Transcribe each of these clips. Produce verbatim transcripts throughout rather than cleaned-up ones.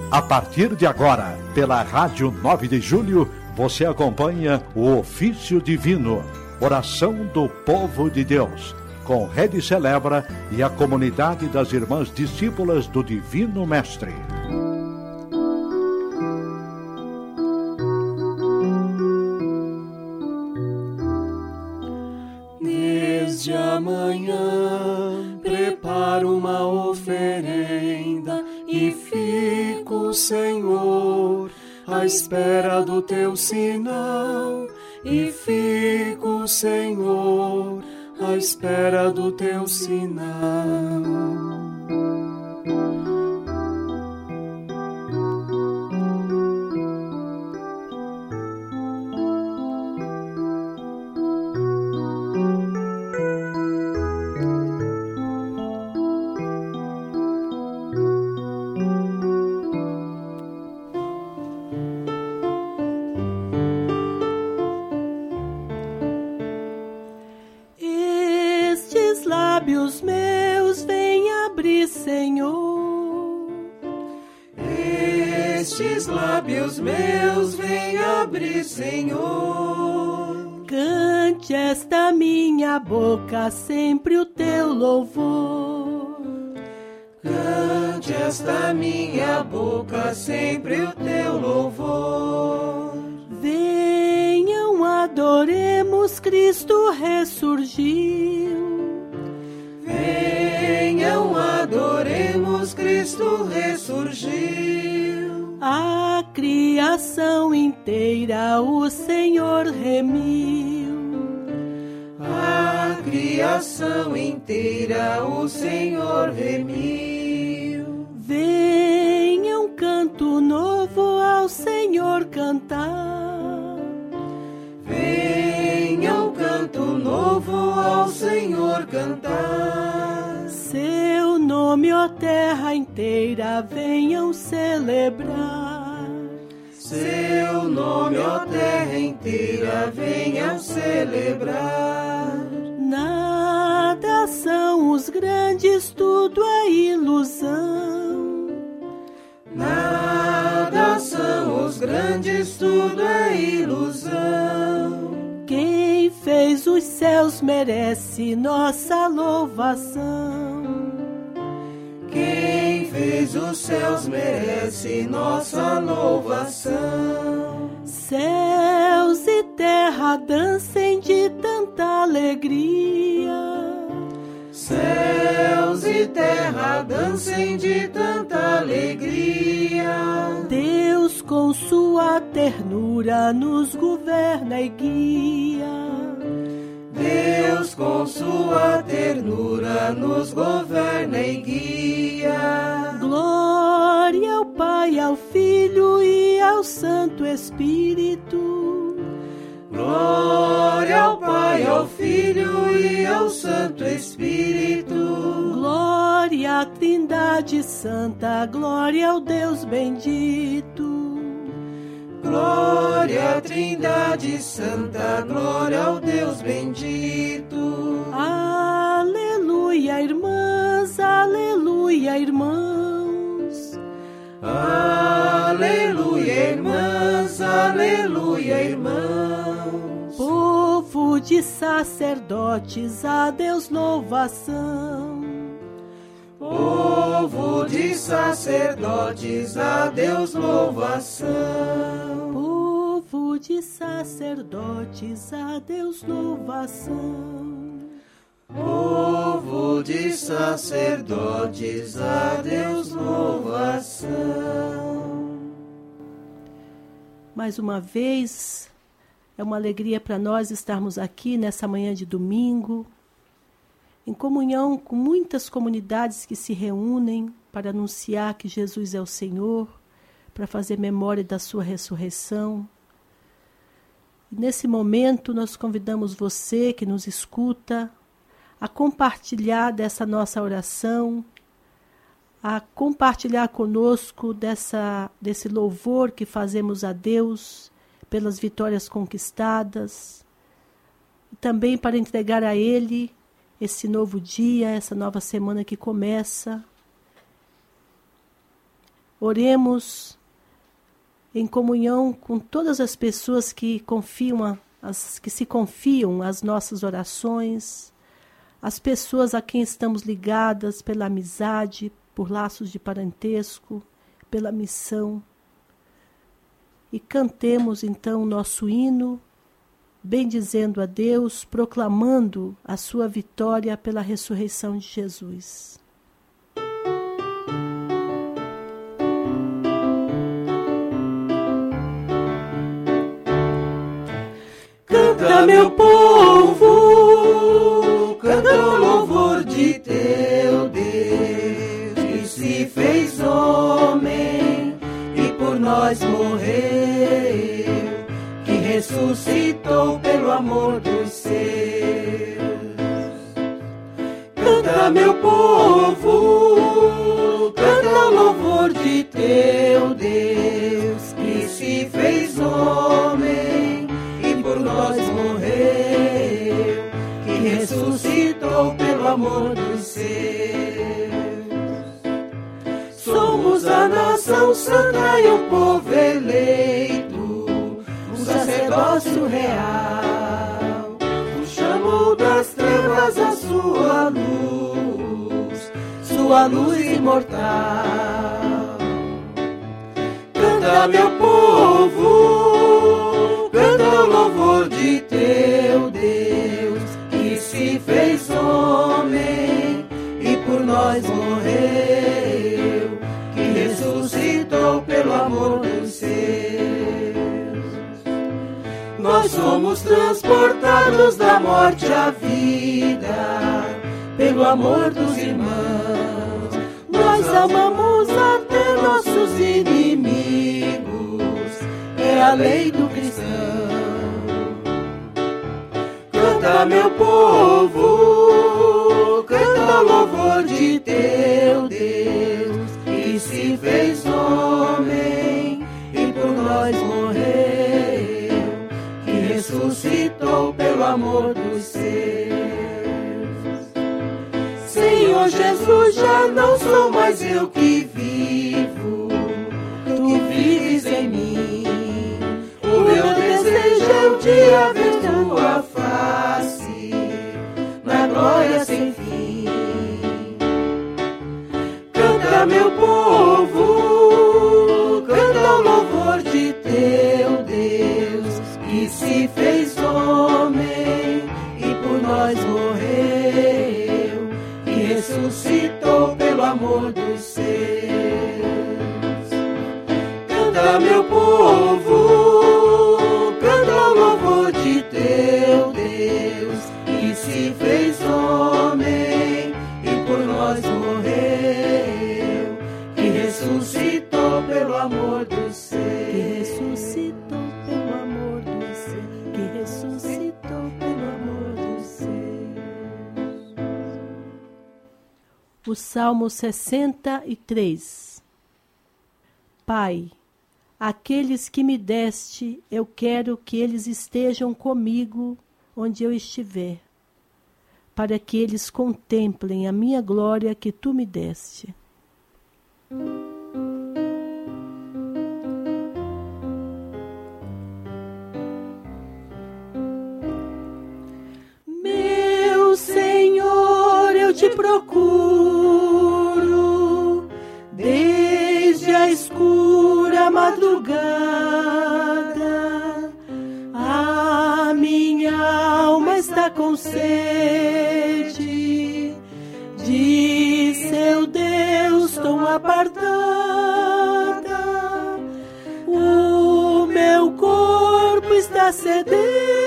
A partir de agora, pela Rádio nove de Julho, você acompanha o Ofício Divino, oração do povo de Deus, com Rede Celebra e a comunidade das Irmãs Discípulas do Divino Mestre. Desde amanhã preparo uma oferenda e fico, Senhor, à espera do teu sinal. E fico, Senhor, à espera do teu sinal. Lábios meus, vem abrir, Senhor. Estes lábios meus, vem abrir, Senhor. Cante esta minha boca sempre o teu louvor. Cante esta minha boca sempre o teu louvor. Venham, adoremos, Cristo ressurgiu. Venham, adoremos, Cristo ressurgiu. A criação inteira o Senhor remiu. A criação inteira o Senhor remiu. Venham, canto novo ao Senhor cantar. Venham, canto novo ao Senhor cantar. Seu nome, ó terra inteira, venham celebrar. Seu nome, ó terra inteira, venham celebrar. Nada são os grandes, tudo é ilusão. Nada são os grandes, tudo é ilusão. Quem fez os céus merece nossa louvação. Quem fez os céus merece nossa louvação. Céus e terra dancem de tanta alegria. Céus e terra dancem de tanta alegria. Deus com sua ternura nos governa e guia. Deus com sua ternura nos governa e guia. Glória ao Pai, ao Filho e ao Santo Espírito. Glória ao Pai, ao Filho e ao Santo Espírito. Glória à Trindade Santa, glória ao Deus bendito. Glória à Trindade Santa, glória ao Deus bendito. Aleluia, irmãs, aleluia, irmãos. Aleluia, irmãs, aleluia, irmãos. Povo de sacerdotes, a Deus louvação. Povo de sacerdotes, a Deus louvação. Povo de sacerdotes, a Deus louvação. Povo de sacerdotes, a Deus louvação. Mais uma vez, é uma alegria para nós estarmos aqui nessa manhã de domingo, em comunhão com muitas comunidades que se reúnem para anunciar que Jesus é o Senhor, para fazer memória da sua ressurreição. E nesse momento nós convidamos você que nos escuta a compartilhar dessa nossa oração, a compartilhar conosco dessa, desse louvor que fazemos a Deus pelas vitórias conquistadas, e também para entregar a Ele esse novo dia, essa nova semana que começa. Oremos em comunhão com todas as pessoas que confiam, a, as, que se confiam às nossas orações, as pessoas a quem estamos ligadas pela amizade, por laços de parentesco, pela missão. E cantemos então o nosso hino, bendizendo a Deus, proclamando a sua vitória pela ressurreição de Jesus. Canta, meu povo, canta o louvor de teu Deus, que se fez homem e por nós morreu, que ressuscitou pelo amor dos seus. Canta, meu povo, canta o louvor de teu Deus, que se fez homem e por nós morreu, que ressuscitou pelo amor dos seus. Somos a nação santa e o povo eleito, o sacerdócio real, o chamou das trevas a sua luz, sua luz imortal. Canta, meu povo, canta o louvor de teu Deus, que se fez homem e por nós morreu, que ressuscitou pelo amor dos seus. Nós somos transportados da morte à vida, pelo amor dos irmãos. Nós amamos até nossos inimigos, é a lei do cristão. Canta, meu povo, canta o louvor de teu Deus, que se fez homem e por nós morreu, que ressuscitou pelo amor dos seus. Senhor Jesus, já não sou mais eu que vivo, tu vives em mim. O meu desejo é um dia ver tua face, na glória sem fim. Canta, meu povo, canta o louvor de teu Deus, que se fez homem e por nós morreu, que ressuscitou pelo amor dos seus. Canta, meu povo, canta o louvor de teu Deus, que se fez homem e por nós morreu, que ressuscitou pelo amor dos seus. Que ressuscitou pelo amor dos seus, que ressuscitou pelo amor dos seus. O Salmo sessenta e três. Pai, aqueles que me deste, eu quero que eles estejam comigo onde eu estiver, para que eles contemplem a minha glória que tu me deste. Meu Senhor, eu te procuro desde a escura madrugada. A minha alma está com sede de seu Deus tão apartada. O meu corpo está sedento,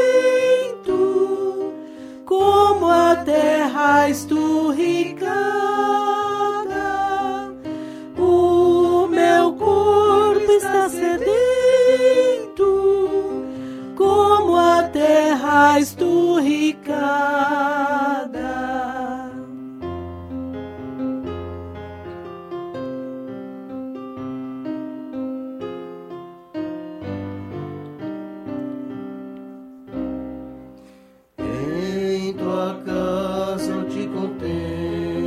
como a terra esturricada. O meu corpo está sedento, como a terra esturricada. Em tua casa eu te contemplo,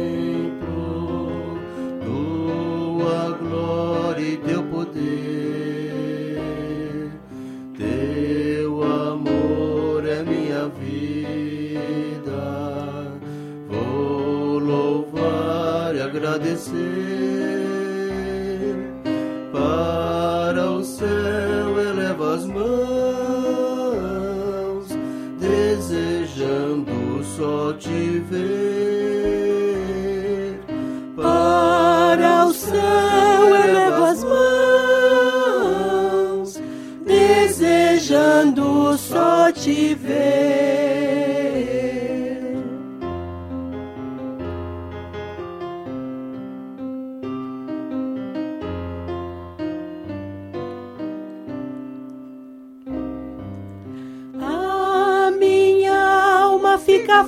e agradecer. Para o céu eleva as mãos, desejando só te ver. Para o céu eleva as mãos, desejando só te ver. A minha alma fica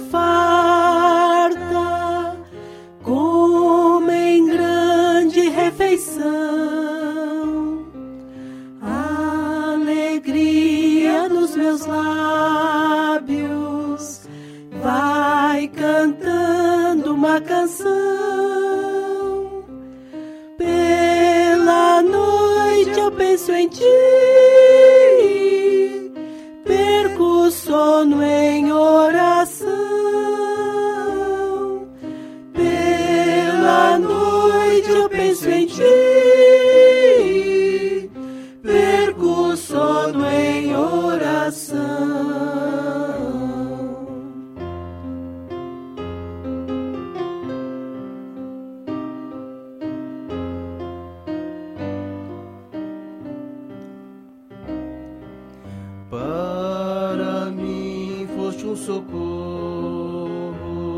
farta, como em grande refeição. A alegria nos meus lábios vai cantando uma canção. Pela noite eu penso em ti, perco o sono em oração. Pela noite eu penso em ti, perco o sono em oração. Para mim foste um socorro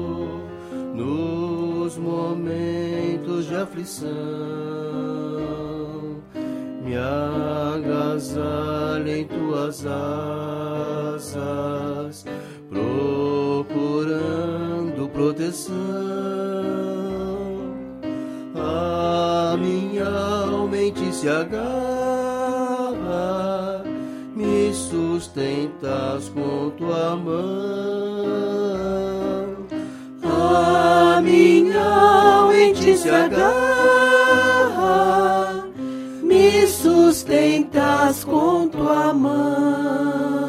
nos momentos de aflição. Me agasalha em tuas asas, procurando proteção. A minha alma em ti se agarra, me sustentas com tua mão. A minha alma em ti se agarra, me sustentas com tua mão.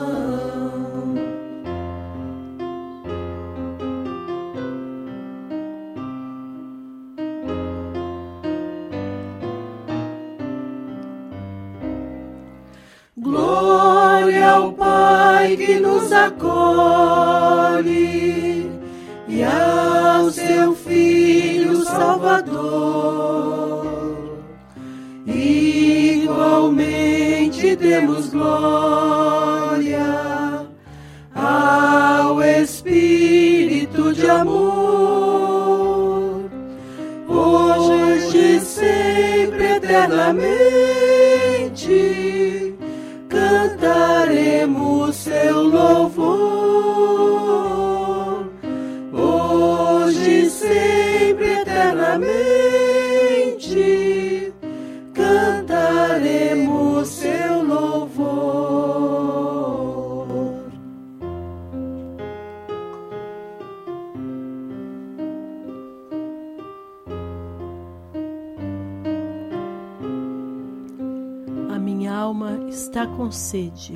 Glória ao Pai que nos acolhe e ao seu Filho Salvador. Igualmente demos glória ao Espírito de amor, hoje e sempre, eternamente, cantaremos seu louvor. Hoje e sempre, eternamente, cantaremos seu louvor. A minha alma está com sede.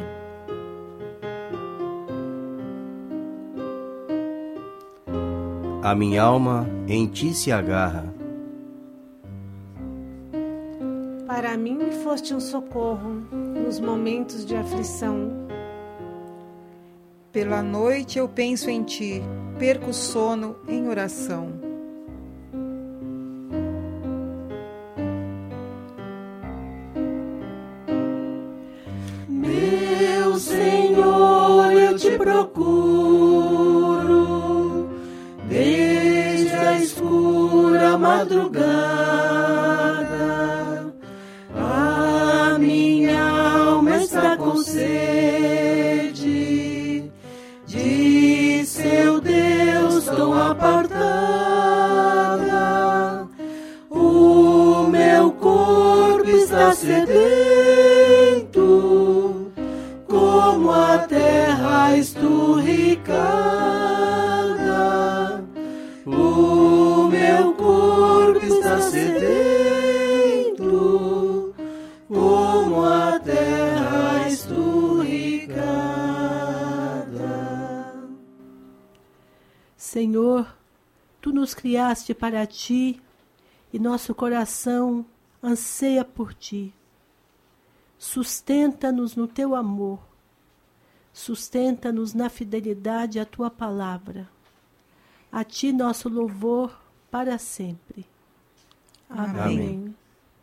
A minha alma em ti se agarra. Para mim foste um socorro nos momentos de aflição. Pela noite eu penso em ti, perco o sono em oração. Meu Senhor, eu te procuro desde a escura madrugada. A minha alma está com sede de seu Deus tão apartada. O meu corpo está sedento, como a terra esturricada. O meu corpo está sedento, como a terra esturricada. Senhor, tu nos criaste para ti e nosso coração anseia por Ti. Sustenta-nos no Teu amor, sustenta-nos na fidelidade à Tua palavra. A Ti nosso louvor para sempre. Amém. Amém.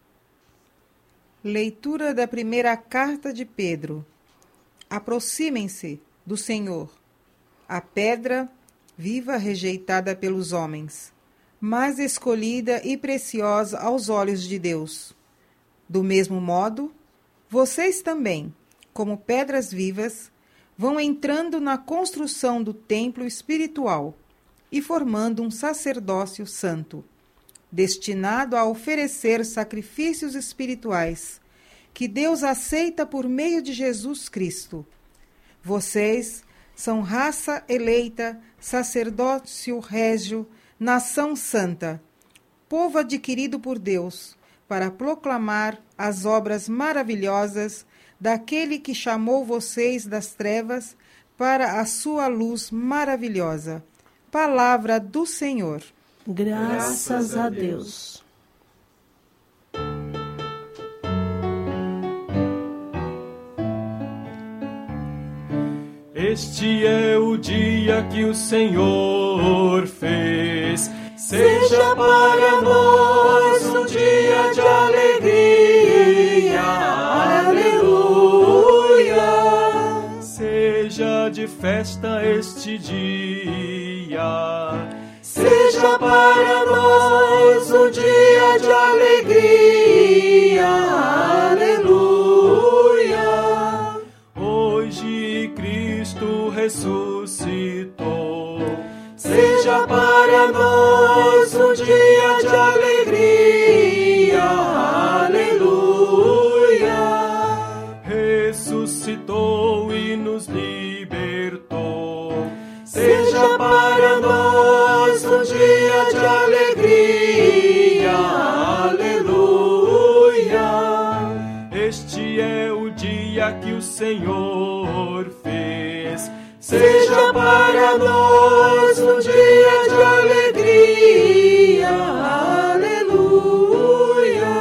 Leitura da primeira carta de Pedro. Aproximem-se do Senhor, a pedra viva rejeitada pelos homens, mas escolhida e preciosa aos olhos de Deus. Do mesmo modo, vocês também, como pedras vivas, vão entrando na construção do templo espiritual e formando um sacerdócio santo, destinado a oferecer sacrifícios espirituais, que Deus aceita por meio de Jesus Cristo. Vocês são raça eleita, sacerdócio régio, nação santa, povo adquirido por Deus, para proclamar as obras maravilhosas daquele que chamou vocês das trevas para a sua luz maravilhosa. Palavra do Senhor. Graças a Deus. Este é o dia que o Senhor fez. Seja para nós um dia de alegria. Aleluia. Seja de festa este dia. Seja para nós um dia de alegria. Aleluia. Hoje Cristo ressuscitou. Seja para nós um dia de alegria. Aleluia. Ressuscitou e nos libertou. Seja para nós um dia de alegria. Aleluia. Este é o dia que o Senhor fez. Seja para nós um dia de alegria. Aleluia.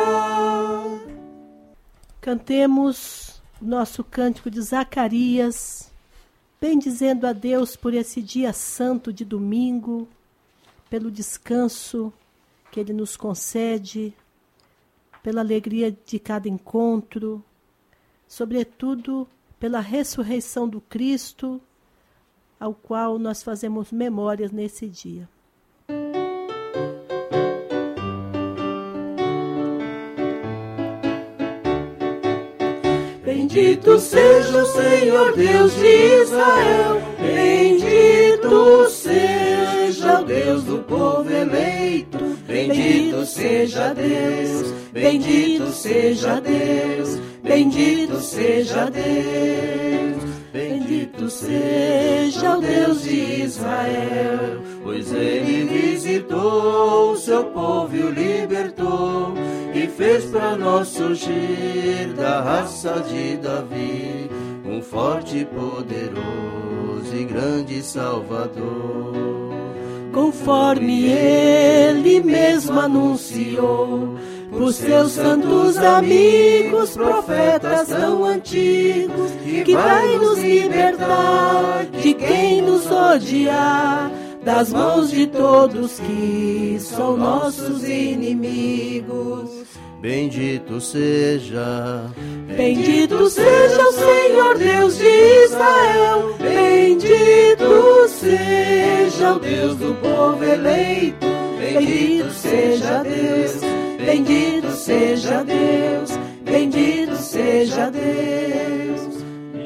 Cantemos o nosso cântico de Zacarias, bendizendo a Deus por esse dia santo de domingo, pelo descanso que Ele nos concede, pela alegria de cada encontro, sobretudo pela ressurreição do Cristo, ao qual nós fazemos memórias nesse dia. Bendito seja o Senhor Deus de Israel, bendito seja o Deus do povo eleito, bendito seja Deus, bendito seja Deus, bendito seja Deus, bendito seja o Deus de Israel, pois ele visitou o seu povo e o libertou, e fez para nós surgir da raça de Davi um forte, poderoso e grande Salvador. Conforme Ele mesmo anunciou, por seus santos amigos, profetas tão antigos, que vai nos libertar de quem nos odiar, das mãos de todos que são nossos inimigos. Bendito seja, bendito seja o Senhor Deus de Israel, bendito seja o Deus do povo eleito, bendito seja Deus, bendito seja Deus, bendito seja Deus.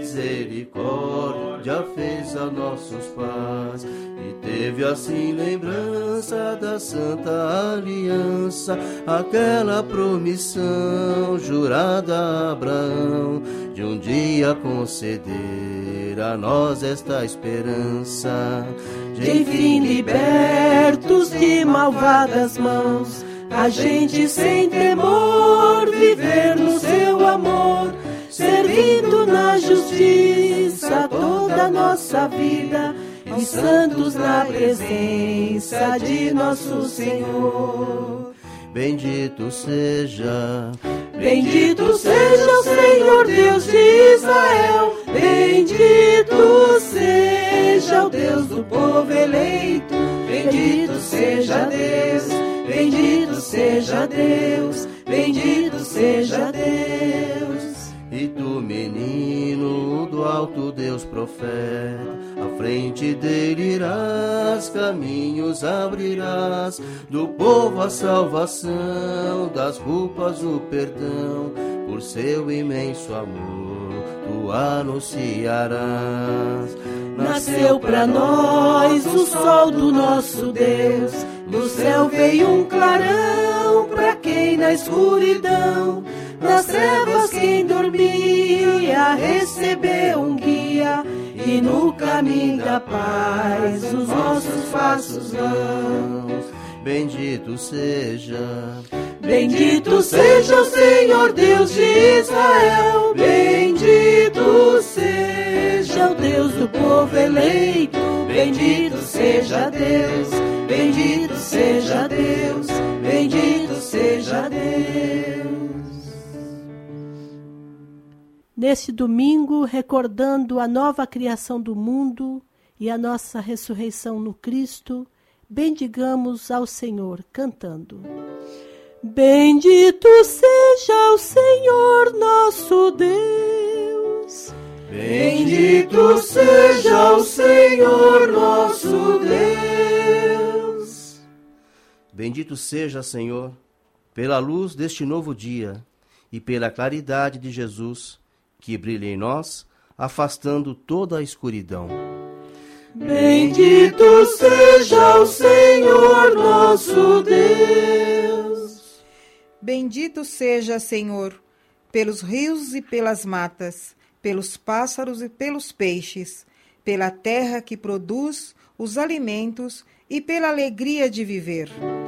Misericórdia fez a nossos pais, e teve assim lembrança da santa aliança, aquela promissão jurada a Abraão, de um dia conceder a nós esta esperança. De enfim libertos de malvadas mãos, a gente sem temor viver no seu amor, servindo na justiça toda a nossa vida, e santos na presença de nosso Senhor. bendito seja. Bendito seja o Senhor Deus de Israel, bendito seja o Deus do povo eleito, bendito seja Deus, bendito seja Deus, bendito seja Deus. E tu, menino, do alto Deus profeta, à frente dele irás, caminhos abrirás, do povo a salvação, das roupas o perdão, por seu imenso amor tu anunciarás. Nasceu pra nós o sol do nosso Deus, do céu veio um clarão pra quem na escuridão, nas trevas quem dormia recebeu um guia, e no caminho da paz os nossos passos vão. Bendito seja, bendito seja o Senhor Deus de Israel, bendito seja o Deus do povo eleito, bendito seja Deus, bendito seja Deus, bendito seja Deus. Neste domingo, recordando a nova criação do mundo e a nossa ressurreição no Cristo, bendigamos ao Senhor, cantando. Bendito seja o Senhor nosso Deus. Bendito seja o Senhor nosso Deus. Bendito seja, Senhor, pela luz deste novo dia e pela claridade de Jesus, que brilha em nós, afastando toda a escuridão. Bendito seja o Senhor nosso Deus. Bendito seja, Senhor, pelos rios e pelas matas, pelos pássaros e pelos peixes, pela terra que produz os alimentos e pela alegria de viver.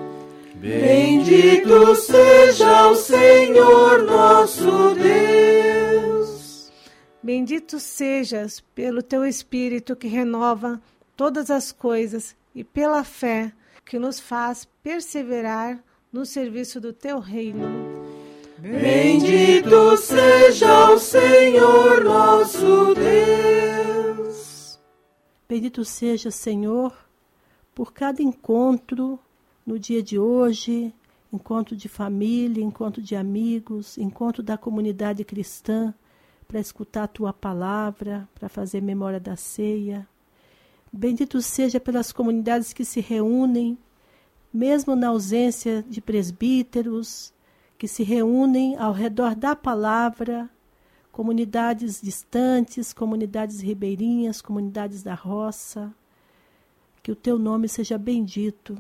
Bendito seja o Senhor nosso Deus. Bendito sejas pelo teu Espírito que renova todas as coisas e pela fé que nos faz perseverar no serviço do teu reino. Bendito seja o Senhor nosso Deus. Bendito seja, Senhor, por cada encontro no dia de hoje, encontro de família, encontro de amigos, encontro da comunidade cristã, para escutar a tua palavra, para fazer memória da ceia. Bendito seja pelas comunidades que se reúnem, mesmo na ausência de presbíteros, que se reúnem ao redor da palavra, comunidades distantes, comunidades ribeirinhas, comunidades da roça. Que o teu nome seja bendito.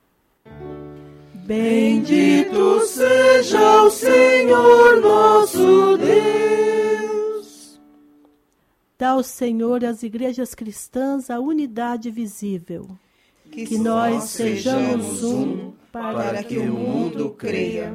Bendito seja o Senhor nosso Deus. Dá ao Senhor às igrejas cristãs a unidade visível. Que, que nós sejamos um para, para que o mundo creia.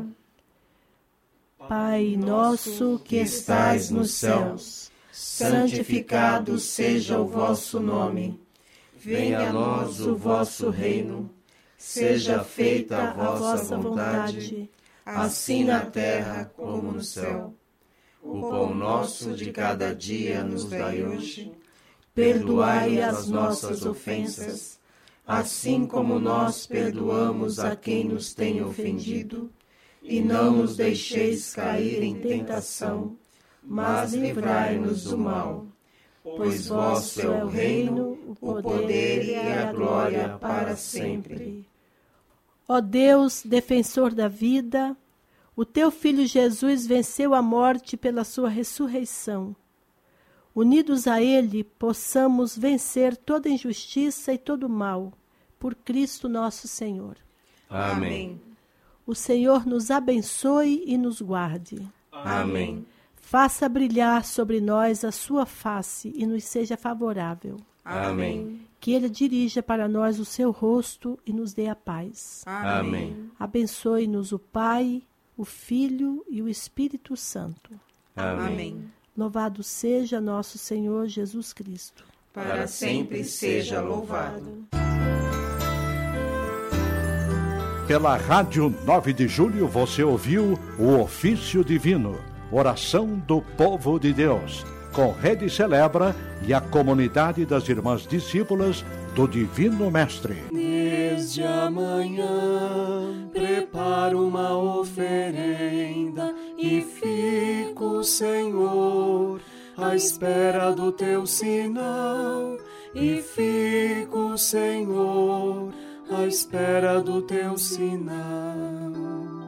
Pai nosso que estais nos céus, santificado seja o vosso nome. Venha a nós o vosso reino. Seja feita a vossa vontade, assim na terra como no céu. O pão nosso de cada dia nos dai hoje. Perdoai as nossas ofensas, assim como nós perdoamos a quem nos tem ofendido. E não nos deixeis cair em tentação, mas livrai-nos do mal. Pois vosso é o reino, o poder e a glória para sempre. Ó Deus, defensor da vida, o teu Filho Jesus venceu a morte pela sua ressurreição. Unidos a ele, possamos vencer toda injustiça e todo mal, por Cristo nosso Senhor. Amém. O Senhor nos abençoe e nos guarde. Amém. Faça brilhar sobre nós a sua face e nos seja favorável. Amém. Que ele dirija para nós o seu rosto e nos dê a paz. Amém. Abençoe-nos o Pai, o Filho e o Espírito Santo. Amém. Louvado seja nosso Senhor Jesus Cristo. Para sempre seja louvado. Pela Rádio nove de Julho você ouviu o Ofício Divino, oração do povo de Deus, com Rede Celebra e a comunidade das Irmãs Discípulas do Divino Mestre. Desde amanhã preparo uma oferenda e fico, Senhor, à espera do teu sinal. E fico, Senhor, à espera do teu sinal.